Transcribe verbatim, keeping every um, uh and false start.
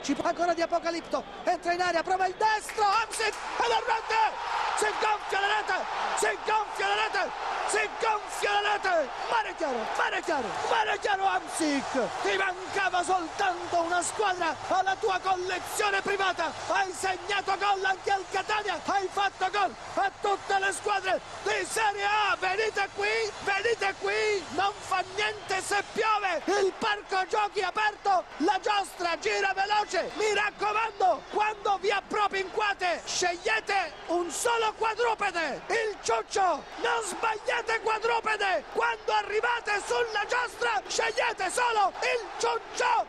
Ancora di Apocalipto, entra in area, prova il destro, Hamsik e la rete! Si gonfia la rete, si gonfia la rete, si gonfia la rete! Mare chiaro, mare chiaro, mare chiaro Hamsik! Ti mancava soltanto una squadra alla tua collezione privata! Hai segnato gol anche al Catania, hai fatto gol a tutte le squadre di Serie A! Venite qui, venite qui! Non fa niente se piove! Il parco giochi è aperto, la giostra gira veloce! Mi raccomando, quando vi appropinquate, scegliete un solo quadrupede, il ciuccio, non sbagliate quadrupede, quando arrivate sulla giostra, scegliete solo il ciuccio!